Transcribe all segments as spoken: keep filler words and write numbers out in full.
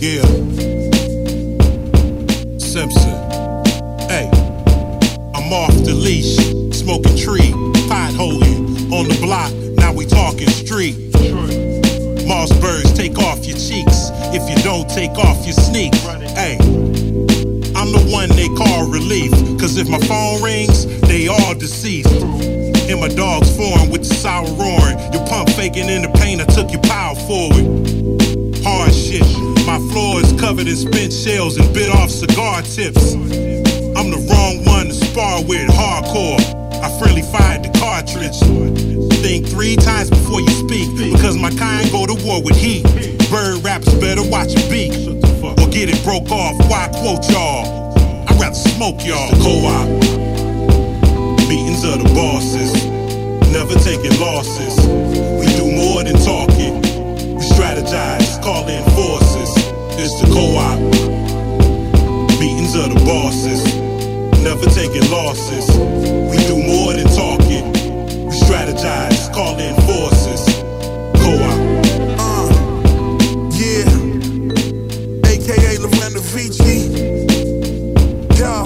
Yeah. Simpson. Hey. I'm off the leash. Smoking tree. Potholing. On the block. Now we talking street. Mossbergs, take off your cheeks. If you don't, take off your sneaks. Hey. I'm the one they call relief. Cause if my phone rings, they all deceased. And my dog's foreign with the sour roaring. Your pump faking in the pain, I took your power forward. Hard shit. My floor is covered in spent shells and bit off cigar tips. I'm the wrong one to spar with, hardcore. I friendly fired the cartridge. Think three times before you speak, because my kind go to war with heat. Bird rappers better watch your beat, or get it broke off. Why quote y'all? I'd rather smoke y'all. Co-op. Meetings of the bosses, never taking losses. We do more than talking. We strategize, call in forces. It's the co-op. Meetings of the bosses, never taking losses. We do more than talking. We strategize, call in forces. Co-op. Uh, yeah. A K A Lorena Vici. Yo.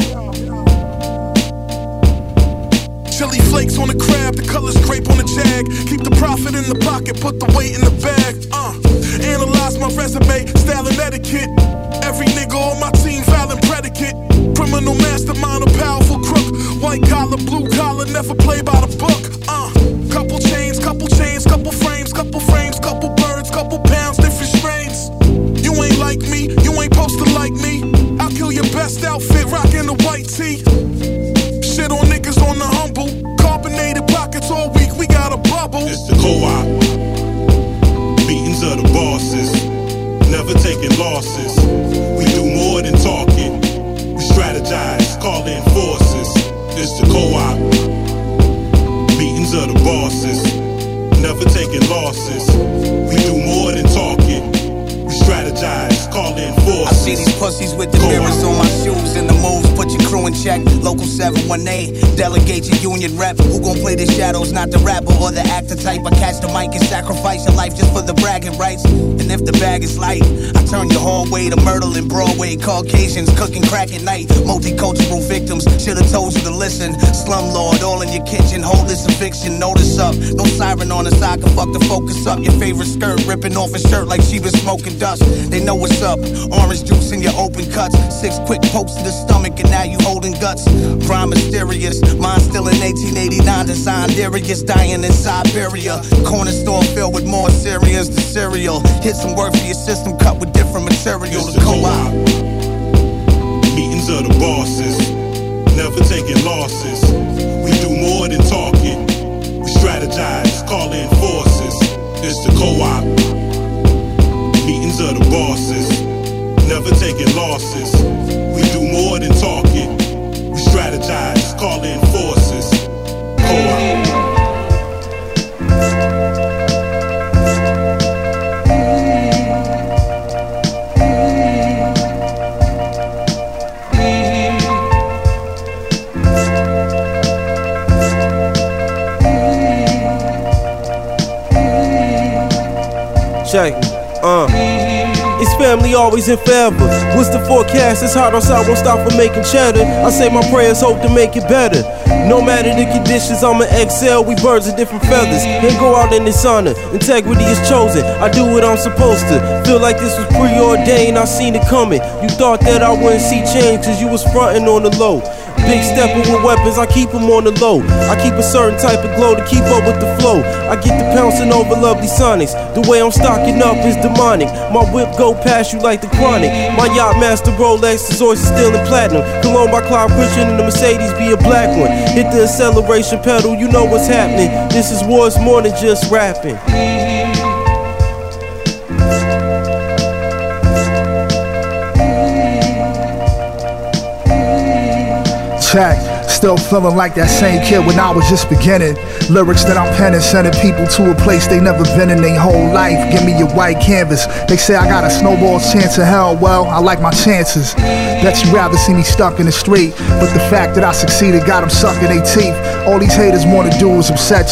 Chili flakes on the crab, the colors grape on the jag. Keep the profit in the pocket, put the weight in the bag. Uh, analyze my resume, style and etiquette. Every nigga on my team, violent predicate. Criminal mastermind, a powerful crook. White collar, blue collar, never play by the book. Uh, couple chains, couple chains, couple frames, couple frames, couple birds, couple pounds, different strains. You ain't like me, you ain't supposed to like me. I'll kill your best outfit, rockin' the white tee. Shit on niggas on the humble. Carbonated pockets all week, we got a bubble. It's the co-op. Meetings of the bosses, never taking losses. We do more than talking. We strategize, call in forces. It's the co-op. Meetings of the bosses, never taking losses. We do more than talking. We strategize, call in forces. I see these pussies with the mirrors on my shoes and the moves. Put your crew in check. Local seven one eight. Delegate your union rep. Who gon' play the shadows, not the rapper or the actor type? I catch the mic and sacrifice your life just for the bragging rights. And if the bag is light, I turn your hallway to Myrtle and Broadway. Caucasians cooking crack at night. Multicultural victims, should've told you to listen. Slumlord all in your kitchen. Hold this a fiction, notice up. No siren on the side can fuck the focus up. Your favorite skirt ripping off a shirt like she been smoking dust. They know what's up. Orange juice in your open cuts. Six quick pokes to the stomach and now you holding guts. Crime mysterious. Mine still in eighteen eighty-nine. Designed Darius dying in Siberia. Corner store filled with more cereals than cereal. Hit some work for your system cut with different material. It's The co-op. Meetings of the bosses, never taking losses. We do more than talking. We strategize, call in forces. It's the co-op. Meetings of the bosses, never taking losses. We do more than talking. We strategize, call in forces. Co-op. Check, uh it's family always and forever. What's the forecast? It's hot outside, won't stop from making cheddar. I say my prayers, hope to make it better. No matter the conditions, I'm an X L. We birds of different feathers. And go out in dishonor. Integrity is chosen. I do what I'm supposed to. Feel like this was preordained. I seen it coming. You thought that I wouldn't see change, cause you was frontin' on the low. Big stepper with weapons, I keep them on the low. I keep a certain type of glow to keep up with the flow. I get the pouncing over lovely sonics. The way I'm stocking up is demonic. My whip go past you like the chronic. My yacht master Rolex is always still in platinum. Cologne by Clyde Christian and the Mercedes be a black one. Hit the acceleration pedal, you know what's happening. This is war, it's more than just rapping. Still feeling like that same kid when I was just beginning. Lyrics that I'm penning, sending people to a place they never been in their whole life. Give me your white canvas. They say I got a snowball's chance of hell. Well, I like my chances. Bet you rather see me stuck in the street, but the fact that I succeeded got them sucking their teeth. All these haters wanna do is upset you.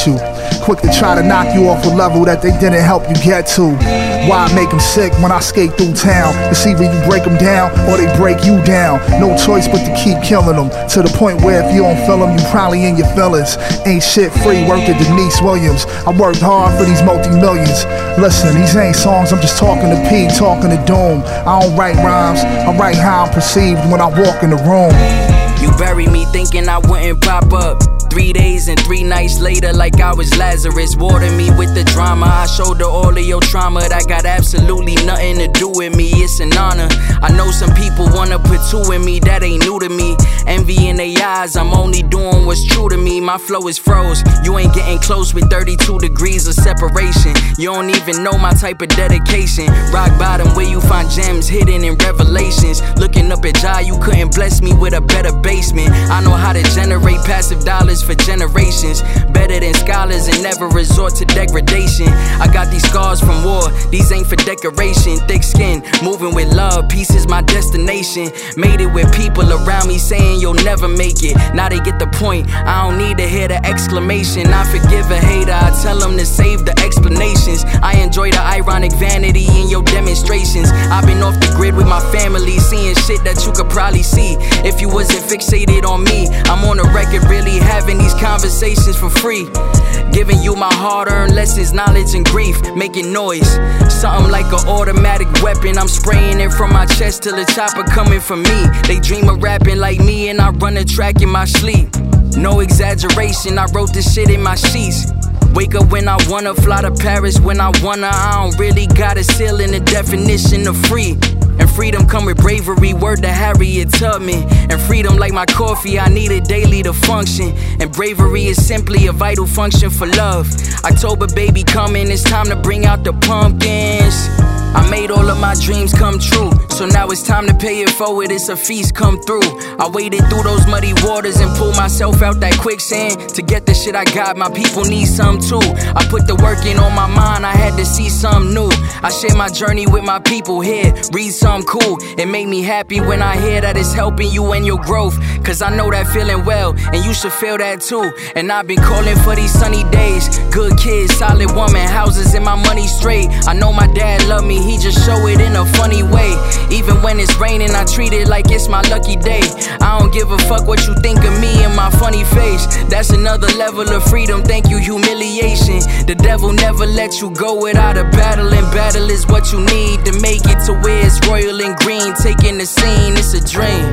quick to try to knock you off a level that they didn't help you get to. Why make them sick when I skate through town? It's either you break them down or they break you down. No choice but to keep killing them, to the point where if you don't feel them, you probably in your feelings. Ain't shit free, worked at Denise Williams. I worked hard for these multi-millions. Listen, these ain't songs, I'm just talking to P, talking to Doom. I don't write rhymes, I write how I'm perceived when I walk in the room. You bury me thinking I wouldn't pop up. Three days and three nights later, like I was Lazarus. Water me with the drama. I shoulder all of your trauma. That got absolutely nothing to do with me. It's an honor. I know some people wanna put two in me. That ain't new to me. Envy in their eyes. I'm only doing what's true to me. My flow is froze. You ain't getting close with thirty-two degrees of separation. You don't even know my type of dedication. Rock bottom where you find gems hidden in revelations. Looking up at Jah, you couldn't bless me with a better basement. I know how to generate passive dollars for generations, better than scholars and never resort to degradation. I got these scars from war, these ain't for decoration. Thick skin, moving with love, peace is my destination. Made it with people around me saying you'll never make it. Now they get the point, I don't need to hear the exclamation. I forgive a hater, I tell them to save the explanations. I enjoy the ironic vanity in your demonstrations. I've been off the grid with my family, seeing shit that you could probably see if you wasn't fixated on me. I'm on the record really having these conversations for free, giving you my hard-earned lessons, knowledge and grief, making noise, something like an automatic weapon. I'm spraying it from my chest till the chopper coming for me. They dream of rapping like me and I run a track in my sleep. No exaggeration, I wrote this shit in my sheets. Wake up when I wanna, fly to Paris when I wanna. I don't really got a ceiling, the definition of free. And freedom come with bravery, word to Harriet Tubman. And freedom like my coffee, I need it daily to function. And bravery is simply a vital function for love. October baby coming, it's time to bring out the pumpkins. I made all of my dreams come true, so now it's time to pay it forward, it's a feast come through. I waded through those muddy waters and pulled myself out that quicksand. To get the shit I got, my people need some too. I put the work in on my mind, I had to see something new. I share my journey with my people here, read something cool. It made me happy when I hear that it's helping you and your growth. Cause I know that feeling well, and you should feel that too. And I've been calling for these sunny days. Good kids, solid woman, houses and my money straight. I know my dad love me, he just show it in a funny way. Even when it's raining, I treat it like it's my lucky day. I don't give a fuck what you think of me and my funny face. That's another level of freedom, thank you, humiliation. The devil never lets you go without a battle, and battle is what you need to make it to where it's royal and green. Taking the scene, it's a dream.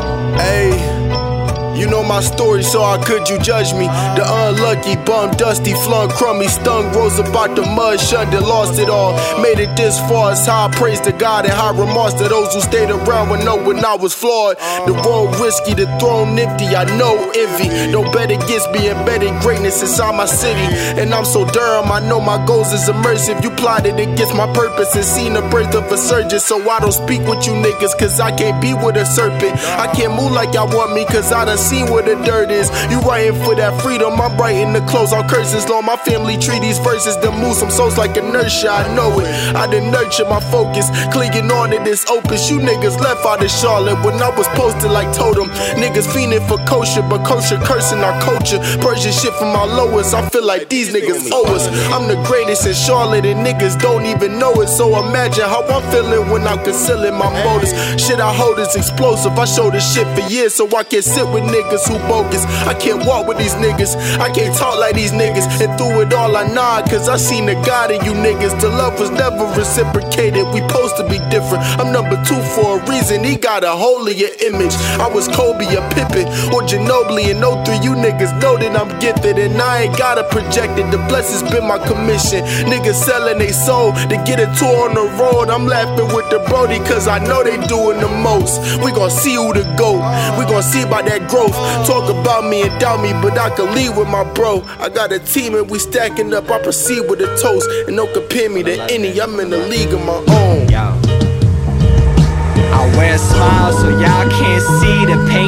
Hey. You know my story, so how could you judge me? The unlucky, bum, dusty, flung, crummy, stung, rose about the mud, shunned and lost it all. Made it this far, it's how I praise to God and high remorse to those who stayed around when knowing I was flawed. The road risky, the throne nifty, I know envy. No better gets me embedded greatness inside my city. And I'm so Durham, I know my goals is immersive. You plotted against my purpose and seen the birth of a surgeon. So I don't speak with you niggas, cause I can't be with a serpent. I can't move like y'all want me, cause I done seen where the dirt is. You writing for that freedom, I'm writing the close on curses. Long my family treat these verses to move some souls like inertia. I know it, I done nurture my focus, clinging on to this opus. You niggas left out of Charlotte when I was posted like totem. Niggas fiending for kosher, but kosher cursing our culture. Persian shit from my lowest, I feel like these niggas owe us. I'm the greatest in Charlotte and niggas don't even know it. So imagine how I'm feeling when I'm concealing my motives. Shit I hold is explosive, I show this shit for years, so I can sit with niggas who bogus. I can't walk with these niggas, I can't talk like these niggas. And through it all I nod, cause I seen the God in you niggas. The love was never reciprocated, we supposed to be different. I'm number two for a reason, he got a hole in your image. I was Kobe or Pippen or Ginobili in oh three. You niggas know that I'm gifted and I ain't gotta project it. The blessings been my commission. Niggas selling they soul to get a tour on the road. I'm laughing with the Brody cause I know they doing the most. We gon' see who the GOAT, we gon' see about that growth. Talk about me and doubt me, but I can lead with my bro. I got a team and we stacking up, I proceed with a toast. And don't compare me to any, I'm in the league of my own. Yo. I wear a smile so y'all can't see the pain deep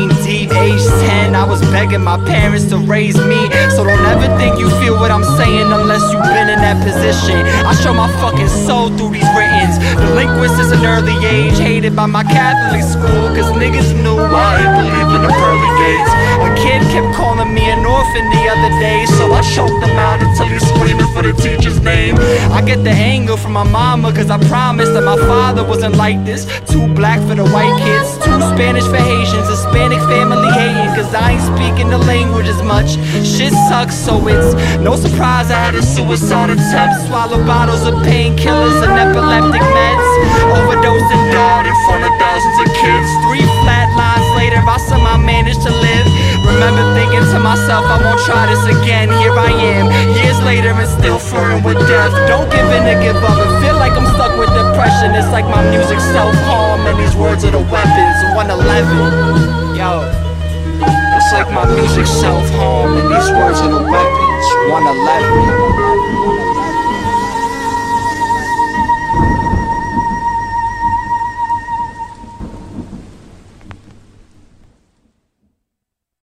Age ten, I was begging my parents to raise me. So don't ever think you feel what I'm saying unless you've been in that position. I show my fucking soul through these writtens. Delinquents since an early age, hated by my Catholic school, cause niggas knew I ain't believe in the pearly gates. A kid kept calling me an orphan the other day, so I choked him out until he's screaming for the teacher's name. I get the anger from my mama, cause I promised that my father wasn't like this. Too black for the white kids, too Spanish for Haitians, Hispanic family hating, cause I ain't speaking the language as much. Shit sucks, so it's no surprise I had a suicide attempt. Swallow bottles of painkillers and epileptic meds. Overdosed and died in front of thousands of kids. Three flat lines later, I somehow managed to live. Remember thinking to myself, I won't try this again. Here I am, years later and still flirting with death. Don't give in to give up and feel like I'm stuck with depression. It's like my music self-harm and these words are the weapons. one eleven, yo. It's like my music self-harm and these words are the weapons. one eleven.